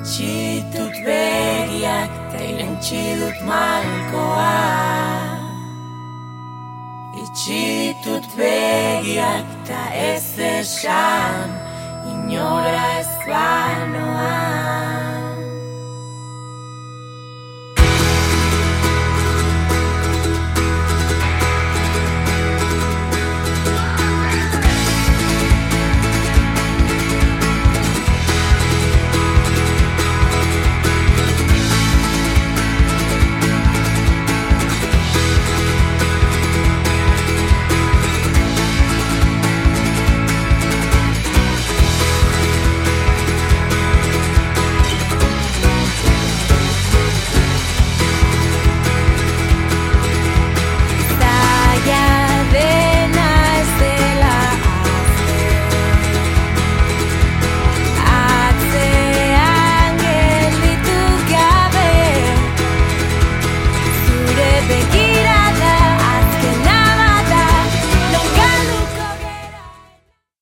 Itxitut begiak ta irentxi dut malkoa. Itxitut begiak ta ez esan, inora ez banoa.